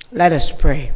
Let us pray.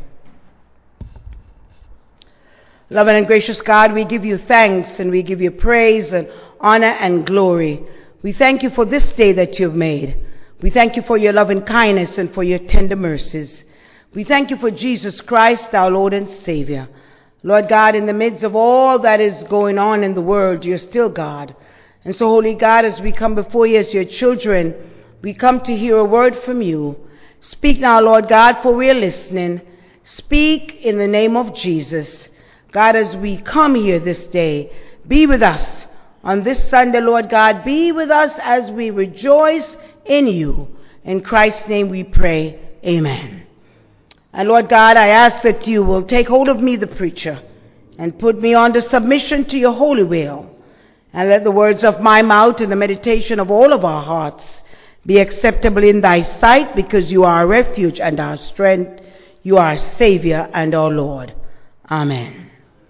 Loving and gracious God, we give you thanks and we give you praise and honor and glory. We thank you for this day that you've made. We thank you for your loving kindness and for your tender mercies. We thank you for Jesus Christ, our Lord and Savior. Lord God, in the midst of all that is going on in the world, you're still God. And so, Holy God, as we come before you as your children, we come to hear a word from you. Speak now, Lord God, for we're listening. Speak in the name of Jesus. God, as we come here this day, be with us on this Sunday, Lord God. Be with us as we rejoice in you. In Christ's name we pray. Amen. And Lord God, I ask that you will take hold of me, the preacher, and put me under submission to your holy will. And let the words of my mouth and the meditation of all of our hearts be acceptable in thy sight, because you are our refuge and our strength. You are our Savior and our Lord. Amen.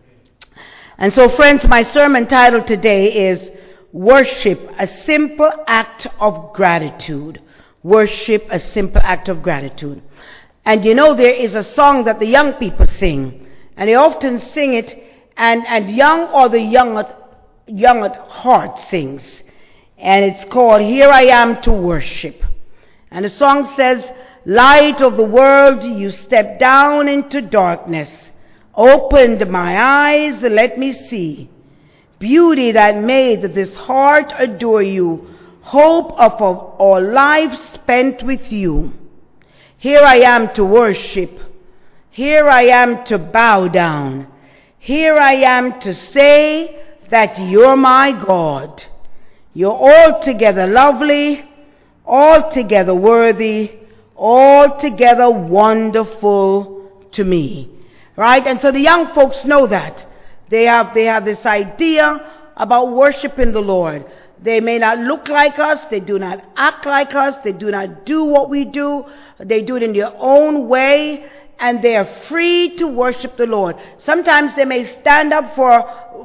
And so, friends, my sermon title today is Worship, a Simple Act of Gratitude. Worship, a Simple Act of Gratitude. And you know, there is a song that the young people sing, and they often sing it, and young or the young at heart sings. And it's called Here I Am to Worship. And the song says, Light of the world, you stepped down into darkness, opened my eyes, let me see. Beauty that made this heart adore you, hope of all life spent with you. Here I am to worship. Here I am to bow down. Here I am to say that you're my God. You're altogether lovely, altogether worthy, altogether wonderful to me. Right? And so the young folks know that. They have this idea about worshiping the Lord. They may not look like us. They do not act like us. They do not do what we do. They do it in their own way. And they are free to worship the Lord. Sometimes they may stand up for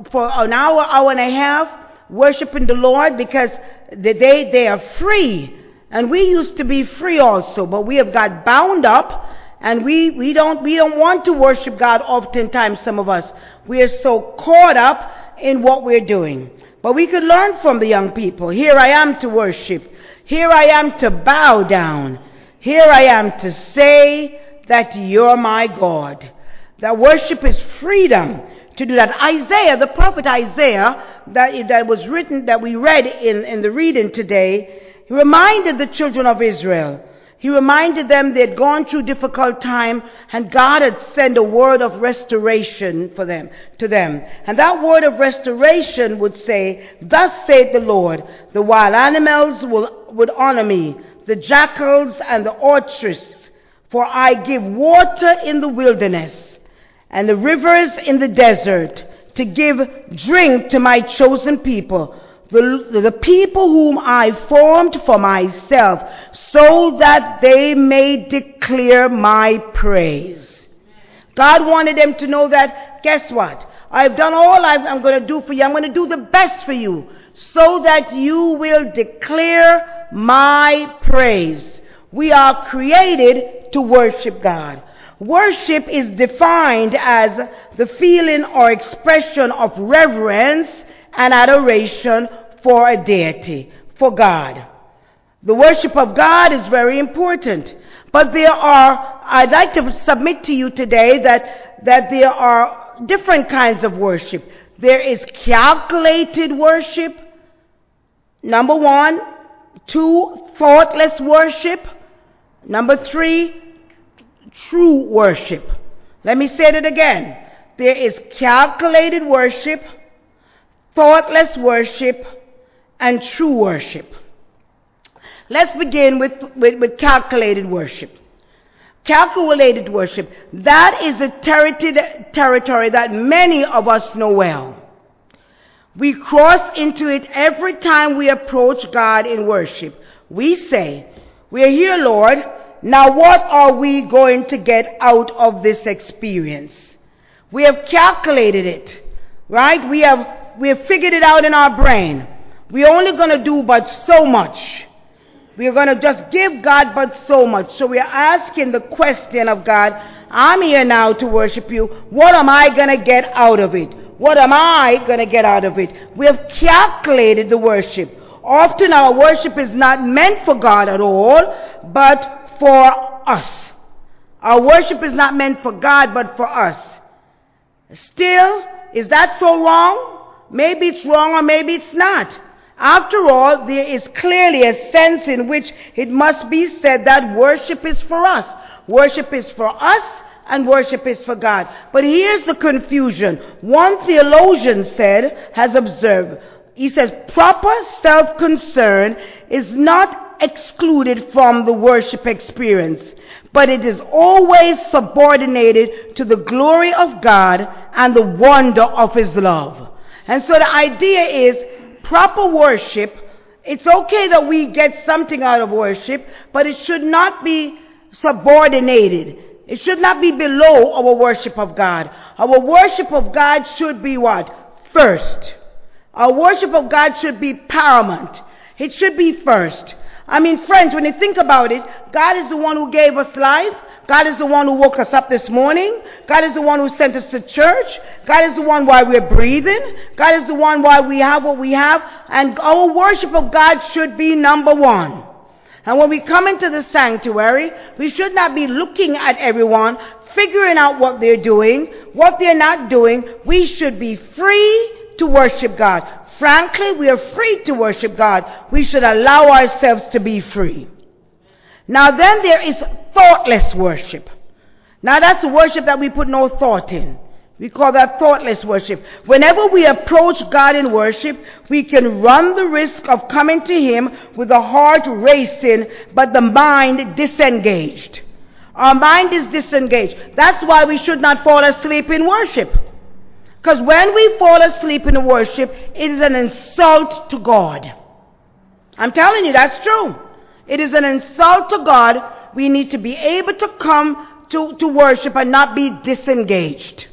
an hour, hour and a half, worshiping the Lord, because they are free. And we used to be free also, but we have got bound up, and we don't want to worship God oftentimes, some of us. We are so caught up in what we're doing. But we could learn from the young people. Here I am to worship. Here I am to bow down. Here I am to say that you're my God. That worship is freedom to do that. Isaiah, the prophet Isaiah, that was written, that we read in the reading today, he reminded the children of Israel. He reminded them they had gone through difficult time, and God had sent a word of restoration to them. And that word of restoration would say, Thus saith the Lord, the wild animals would honor me, the jackals and the orchards, for I give water in the wilderness and the rivers in the desert, to give drink to my chosen people, the people whom I formed for myself, so that they may declare my praise. God wanted them to know that, guess what? I've done all I'm going to do for you. I'm going to do the best for you, so that you will declare my praise. We are created to worship God. Worship is defined as the feeling or expression of reverence and adoration for a deity, for God. The worship of God is very important. But I'd like to submit to you today that there are different kinds of worship. There is calculated worship, number 1. 2, thoughtless worship. Number 3, true worship. Let me say it again. There is calculated worship, thoughtless worship, and true worship. Let's begin with calculated worship. Calculated worship, that is the territory that many of us know well. We cross into it every time we approach God in worship. We say, we're here, Lord. Now what are we going to get out of this experience? We have calculated it, right? We have figured it out in our brain. We're only going to do but so much. We're going to just give God but so much. So we are asking the question of God, I'm here now to worship you. What am I going to get out of it? What am I going to get out of it? We have calculated the worship. Often our worship is not meant for God at all, but for us. Our worship is not meant for God, but for us. Still, is that so wrong? Maybe it's wrong or maybe it's not. After all, there is clearly a sense in which it must be said that worship is for us. Worship is for us and worship is for God. But here's the confusion. One theologian has observed, he says, proper self-concern is not excluded from the worship experience, but it is always subordinated to the glory of God and the wonder of His love. And so the idea is proper worship. It's okay that we get something out of worship, but it should not be subordinated. It should not be below our worship of God. Our worship of God should be what? First. Our worship of God should be paramount. It should be first. I mean, friends, when you think about it, God is the one who gave us life. God is the one who woke us up this morning. God is the one who sent us to church. God is the one why we're breathing. God is the one why we have what we have. And our worship of God should be number one. And when we come into the sanctuary, we should not be looking at everyone, figuring out what they're doing, what they're not doing. We should be free to worship God. Frankly, we are free to worship God. We should allow ourselves to be free. Now then there is thoughtless worship. Now that's the worship that we put no thought in. We call that thoughtless worship. Whenever we approach God in worship, we can run the risk of coming to Him with the heart racing, but the mind disengaged. Our mind is disengaged. That's why we should not fall asleep in worship. Because when we fall asleep in worship, it is an insult to God. I'm telling you, that's true. It is an insult to God. We need to be able to come to worship and not be disengaged.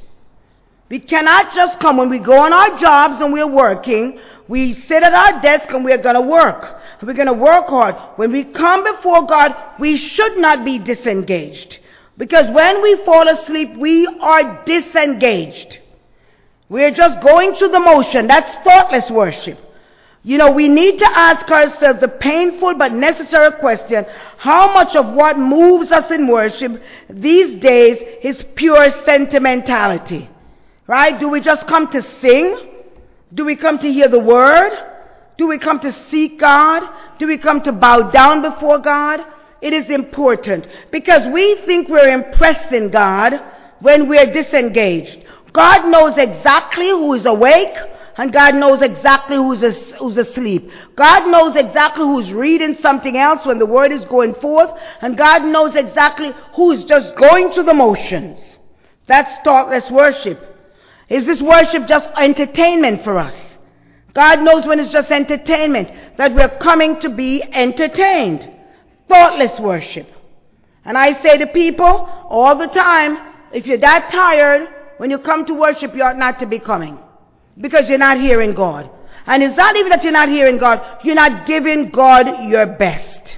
We cannot just come when we go on our jobs and we're working. We sit at our desk and we're going to work. We're going to work hard. When we come before God, we should not be disengaged. Because when we fall asleep, we are disengaged. We're just going through the motion. That's thoughtless worship. You know, we need to ask ourselves the painful but necessary question, how much of what moves us in worship these days is pure sentimentality? Right? Do we just come to sing? Do we come to hear the word? Do we come to seek God? Do we come to bow down before God? It is important because we think we're impressing God when we're disengaged. God knows exactly who is awake, and God knows exactly who's asleep. God knows exactly who's reading something else when the word is going forth, and God knows exactly who's just going through the motions. That's thoughtless worship. Is this worship just entertainment for us? God knows when it's just entertainment, that we're coming to be entertained. Thoughtless worship. And I say to people all the time, if you're that tired, when you come to worship, you ought not to be coming. Because you're not hearing God. And it's not even that you're not hearing God, you're not giving God your best.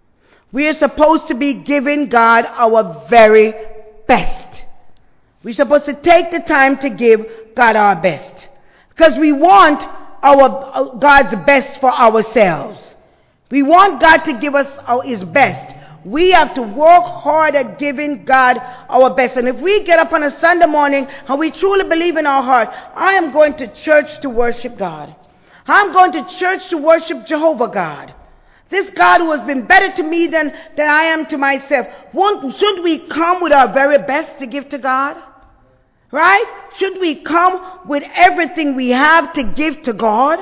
We are supposed to be giving God our very best. We're supposed to take the time to give God our best. Because we want our God's best for ourselves. We want God to give us His best. We have to work hard at giving God our best. And if we get up on a Sunday morning and we truly believe in our heart, I am going to church to worship God. I'm going to church to worship Jehovah God. This God who has been better to me than I am to myself. Should we come with our very best to give to God? Right? Should we come with everything we have to give to God?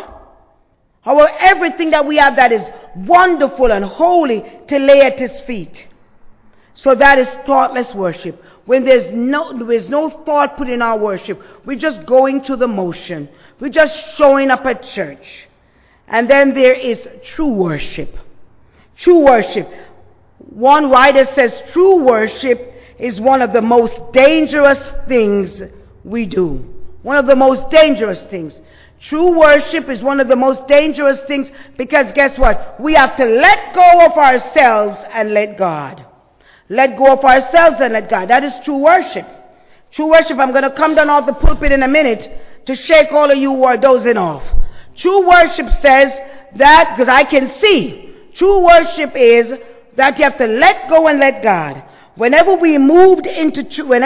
Or everything that we have that is wonderful and holy to lay at His feet. So that is thoughtless worship. When there is no thought put in our worship, we're just going through the motion. We're just showing up at church. And then there is true worship. True worship. One writer says true worship is one of the most dangerous things we do. One of the most dangerous things. True worship is one of the most dangerous things, because guess what? We have to let go of ourselves and let God. Let go of ourselves and let God. That is true worship. True worship, I'm going to come down off the pulpit in a minute to shake all of you who are dozing off. True worship says that, because I can see, true worship is that you have to let go and let God. Whenever we move into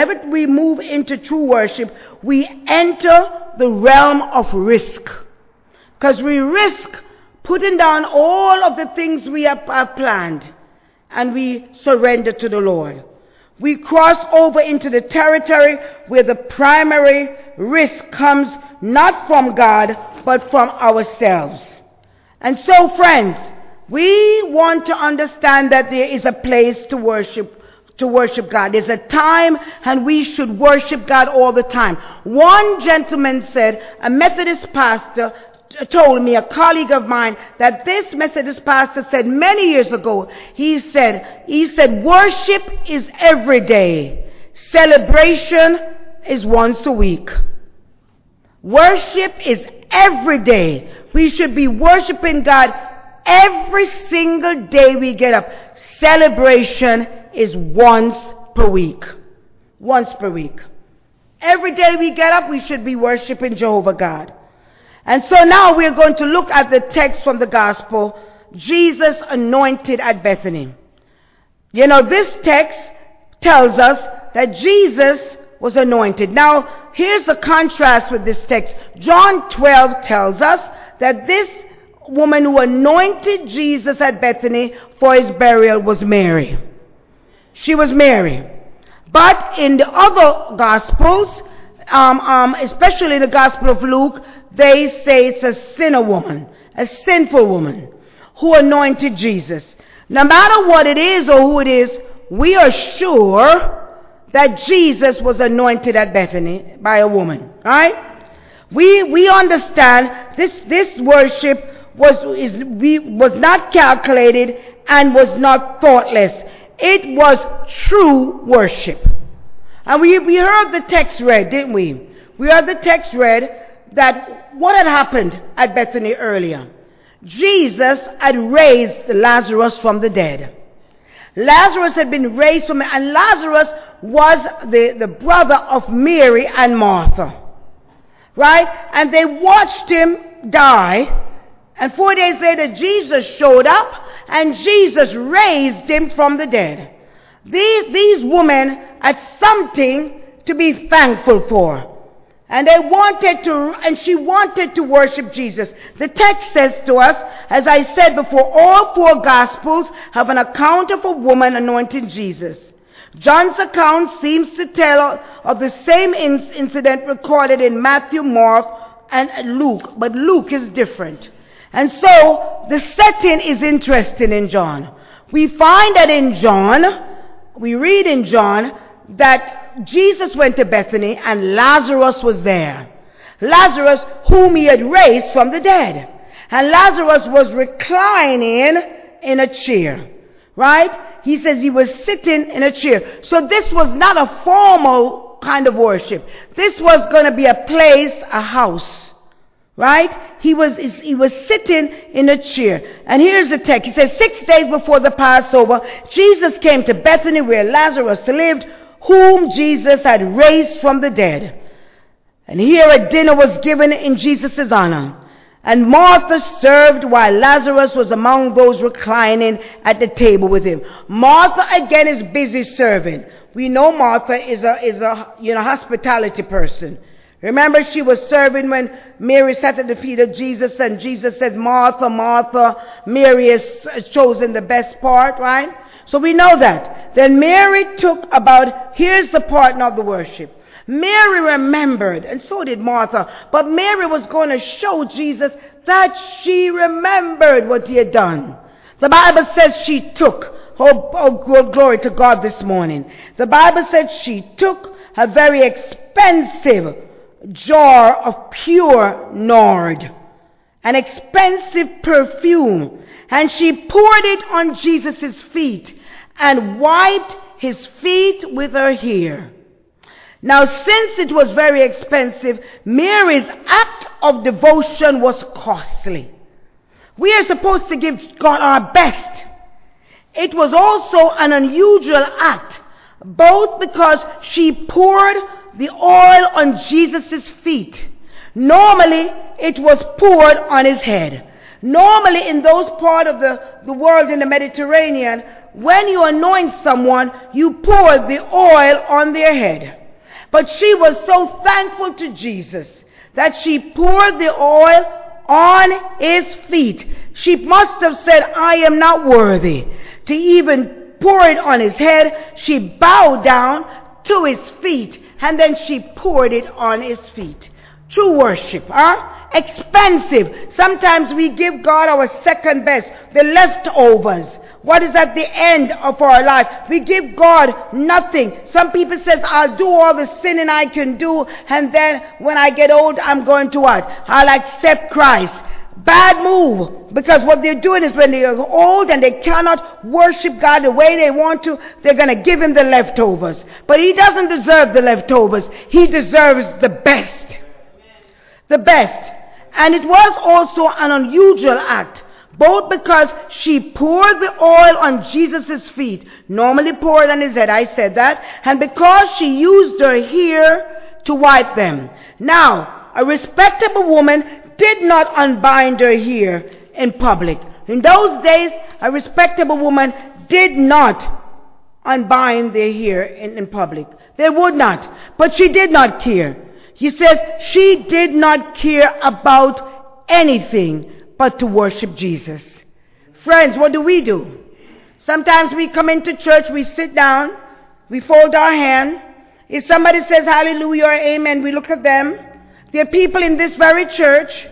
true worship, we enter the realm of risk. Because we risk putting down all of the things we have planned, and we surrender to the Lord. We cross over into the territory where the primary risk comes not from God, but from ourselves. And so, friends, we want to understand that there is a place to worship God. There's a time, and we should worship God all the time. One gentleman said, a Methodist pastor told me, a colleague of mine, that this Methodist pastor said many years ago, he said, worship is every day. Celebration is once a week. Worship is every day. We should be worshiping God every single day we get up. Celebration is once per week. Once per week. Every day we get up, we should be worshiping Jehovah God. And so now we're going to look at the text from the gospel, Jesus anointed at Bethany. You know, this text tells us that Jesus was anointed. Now, here's the contrast with this text. John 12 tells us that this woman who anointed Jesus at Bethany for his burial was Mary. She was Mary. But in the other Gospels, especially the Gospel of Luke, they say it's a sinner woman, a sinful woman, who anointed Jesus. No matter what it is or who it is, we are sure that Jesus was anointed at Bethany by a woman, right? We understand this worship was not calculated and was not thoughtless. It was true worship. And we heard the text read, didn't we? We heard the text read that what had happened at Bethany earlier. Jesus had raised Lazarus from the dead. Lazarus had been raised from, and Lazarus was the brother of Mary and Martha. Right? And they watched him die. And 4 days later, Jesus showed up, and Jesus raised him from the dead. These women had something to be thankful for. And she wanted to worship Jesus. The text says to us, as I said before, all four Gospels have an account of a woman anointing Jesus. John's account seems to tell of the same incident recorded in Matthew, Mark, and Luke, but Luke is different. And so the setting is interesting in John. We find that in John, we read in John that Jesus went to Bethany and Lazarus was there. Lazarus whom he had raised from the dead. And Lazarus was reclining in a chair. Right? He says he was sitting in a chair. So this was not a formal kind of worship. This was going to be a place, a house. Right? He was sitting in a chair. And here's the text. He says, 6 days before the Passover, Jesus came to Bethany where Lazarus lived, whom Jesus had raised from the dead. And here a dinner was given in Jesus' honor. And Martha served while Lazarus was among those reclining at the table with him. Martha again is busy serving. We know Martha is a hospitality person. Remember, she was serving when Mary sat at the feet of Jesus, and Jesus said, Martha, Martha, Mary has chosen the best part, right? So we know that. Then Mary took here's the part of the worship. Mary remembered, and so did Martha, but Mary was going to show Jesus that she remembered what he had done. The Bible says she took, oh glory to God this morning. The Bible says she took a very expensive jar of pure nard, an expensive perfume, and she poured it on Jesus' feet and wiped his feet with her hair. Now, since it was very expensive, Mary's act of devotion was costly. We are supposed to give God our best. It was also an unusual act, both because she poured the oil on Jesus' feet. Normally, it was poured on his head. Normally, in those parts of the world in the Mediterranean, when you anoint someone, you pour the oil on their head. But she was so thankful to Jesus that she poured the oil on his feet. She must have said, I am not worthy to even pour it on his head. She bowed down to his feet and then she poured it on his feet. True worship, expensive. Sometimes we give God our second best, the leftovers. What is at the end of our life? We give God nothing. Some people says, I'll do all the sinning I can do, and then when I get old, I'm going to what? I'll accept Christ. Bad move, because what they're doing is when they are old and they cannot worship God the way they want to, they're going to give him the leftovers. But he doesn't deserve the leftovers. He deserves the best. The best. And it was also an unusual act. Both because she poured the oil on Jesus' feet, normally poured on his head, I said that, and because she used her hair to wipe them. Now, a respectable woman did not unbind her hair in public. In those days, a respectable woman did not unbind their hair in public. They would not. But she did not care. He says she did not care about anything but to worship Jesus. Friends, what do? Sometimes we come into church, we sit down, we fold our hand. If somebody says hallelujah or amen, we look at them. There are people in this very church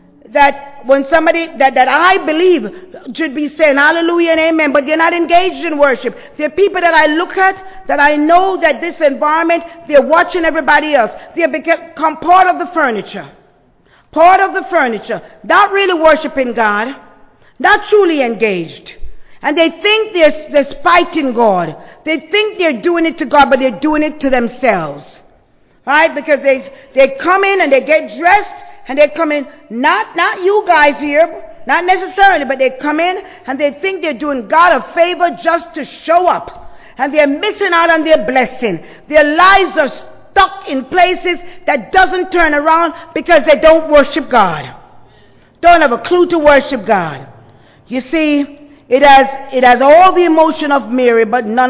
that when somebody that I believe should be saying hallelujah and amen, but they're not engaged in worship. There are people that I look at, that I know that this environment, they're watching everybody else. They have become part of the furniture. Part of the furniture, not really worshiping God, not truly engaged. And they think they're spiting God. They think they're doing it to God, but they're doing it to themselves. Right? Because they come in and they get dressed and they come in, not you guys here, not necessarily, but they come in and they think they're doing God a favor just to show up. And they're missing out on their blessing. Their lives are stuck in places that doesn't turn around because they don't worship God. Don't have a clue to worship God. You see, it has all the emotion of Mary, but none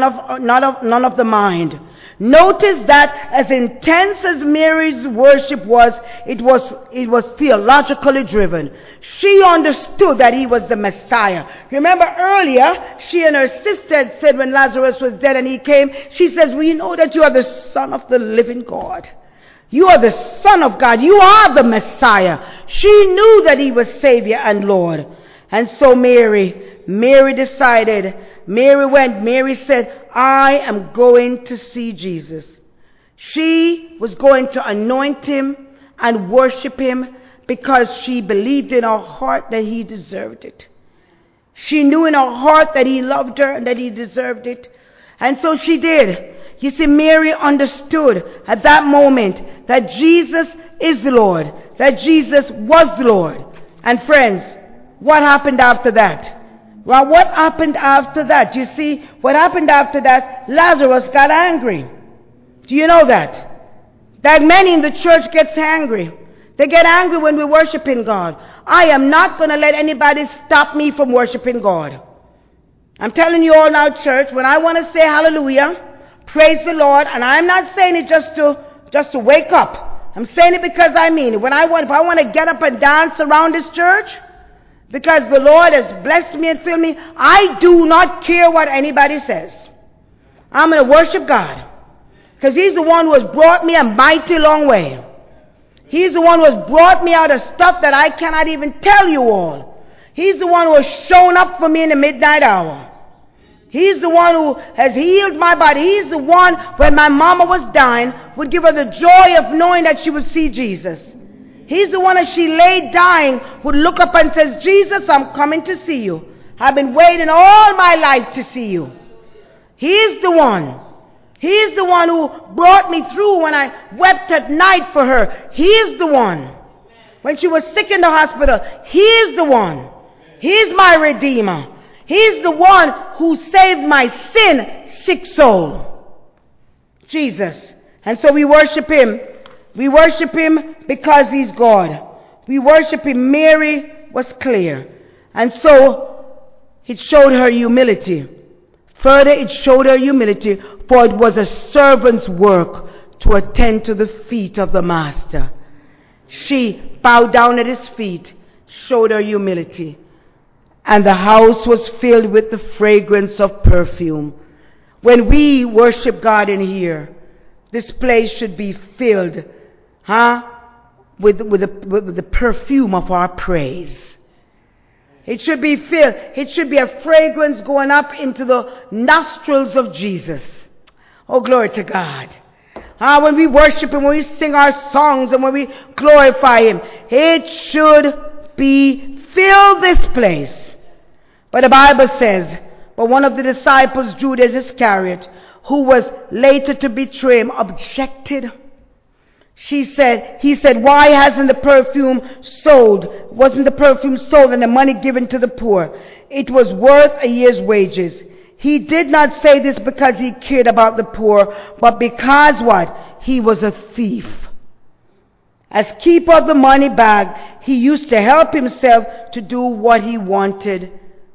of the mind. Notice that as intense as Mary's worship was, it was theologically driven. She understood that he was the Messiah. Remember earlier, she and her sister had said when Lazarus was dead and he came, she says, we know that you are the Son of the living God. You are the Son of God. You are the Messiah. She knew that he was Savior and Lord. And so Mary decided, Mary said, I am going to see Jesus. She was going to anoint him and worship him because she believed in her heart that he deserved it. She knew in her heart that he loved her and that he deserved it. And so she did. You see, Mary understood at that moment that Jesus is the Lord, that Jesus was the Lord. And friends, what happened after that? Well, what happened after that? You see, what happened after that, Lazarus got angry. Do you know that? That many in the church gets angry. They get angry when we're worshiping God. I am not going to let anybody stop me from worshiping God. I'm telling you all now, church, when I want to say hallelujah, praise the Lord, and I'm not saying it just to wake up. I'm saying it because I mean it. If I want to get up and dance around this church, because the Lord has blessed me and filled me, I do not care what anybody says. I'm going to worship God. Because he's the one who has brought me a mighty long way. He's the one who has brought me out of stuff that I cannot even tell you all. He's the one who has shown up for me in the midnight hour. He's the one who has healed my body. He's the one, when my mama was dying, would give her the joy of knowing that she would see Jesus. He's the one, as she lay dying, would look up and says, Jesus, I'm coming to see you. I've been waiting all my life to see you. He's the one. He is the one who brought me through when I wept at night for her. He is the one. When she was sick in the hospital, He is the one. He is my Redeemer. He is the one who saved my sick soul. Jesus. And so we worship Him. We worship Him because He's God. We worship Him. Mary was clear. And so it showed her humility. Further, it showed her humility, for it was a servant's work to attend to the feet of the Master. She bowed down at His feet, showed her humility. And the house was filled with the fragrance of perfume. When we worship God in here, this place should be filled with the perfume of our praise. It should be filled. It should be a fragrance going up into the nostrils of Jesus. Oh, glory to God. When we worship Him, when we sing our songs, and when we glorify Him, it should be fill this place. But the Bible says, but one of the disciples, Judas Iscariot, who was later to betray Him, objected. He said, why hasn't the perfume sold? Wasn't the perfume sold and the money given to the poor? It was worth a year's wages. He did not say this because he cared about the poor, but because what? He was a thief. As keeper of the money bag, he used to help himself to do what he wanted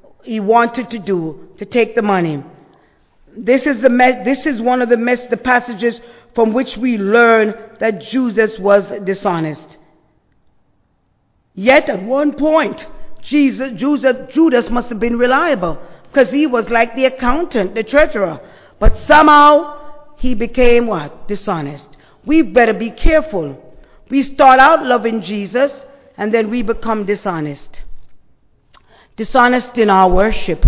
to do, to take the money. This is one of the passages from which we learn that Judas was dishonest. Yet at one point, Judas must have been reliable, because he was like the accountant, the treasurer. But somehow he became what? Dishonest. We better be careful. We start out loving Jesus, and then we become dishonest. Dishonest in our worship.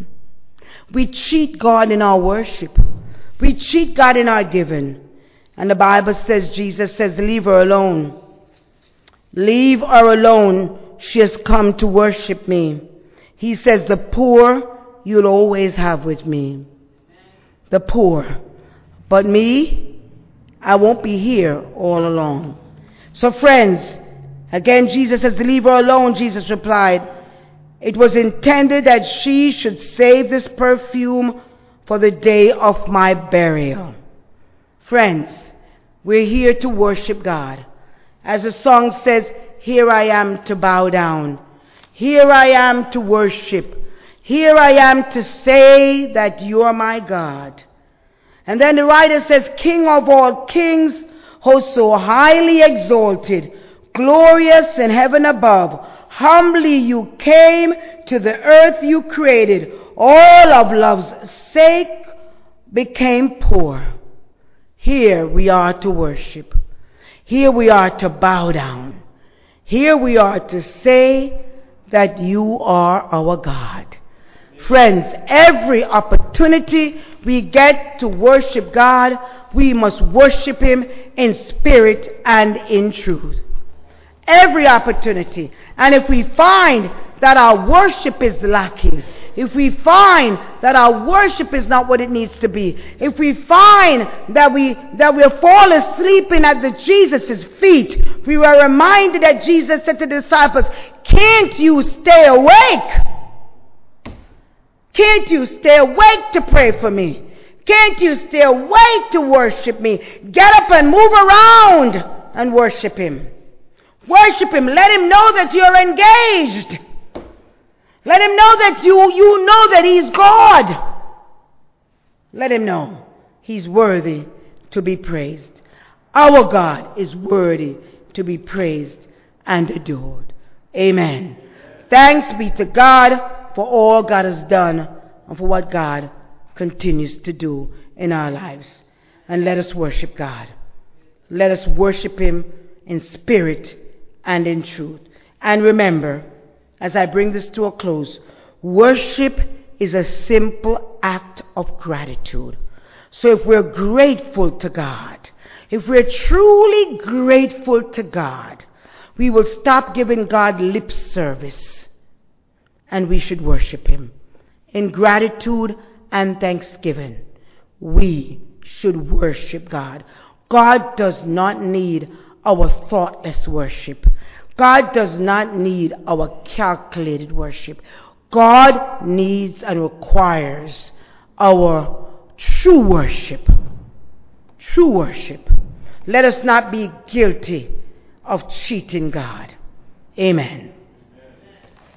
We cheat God in our worship. We cheat God in our giving. And the Bible says, Jesus says, leave her alone. Leave her alone. She has come to worship me. He says, the poor you'll always have with me. The poor. But me, I won't be here all alone. So friends, again Jesus says, leave her alone. Jesus replied, it was intended that she should save this perfume for the day of my burial. Friends, we're here to worship God. As the song says, here I am to bow down. Here I am to worship. Here I am to say that you are my God. And then the writer says, King of all kings, oh so highly exalted, glorious in heaven above, humbly you came to the earth you created, all of love's sake became poor. Here we are to worship. Here we are to bow down. Here we are to say that you are our God. Friends, every opportunity we get to worship God, we must worship Him in spirit and in truth. Every opportunity. And if we find that our worship is lacking, if we find that our worship is not what it needs to be, if we find that we're falling asleep at Jesus' feet, we were reminded that Jesus said to the disciples, can't you stay awake? Can't you stay awake to pray for me? Can't you stay awake to worship me? Get up and move around and worship Him. Worship Him. Let Him know that you're engaged. Let Him know that you know that He's God. Let Him know He's worthy to be praised. Our God is worthy to be praised and adored. Amen. Thanks be to God for all God has done and for what God continues to do in our lives. And let us worship God. Let us worship Him in spirit and in truth. And remember, as I bring this to a close, worship is a simple act of gratitude. So if we're grateful to God, if we're truly grateful to God, we will stop giving God lip service, and we should worship Him. In gratitude and thanksgiving, we should worship God. God does not need our thoughtless worship. God does not need our calculated worship. God needs and requires our true worship. True worship. Let us not be guilty of cheating God. Amen.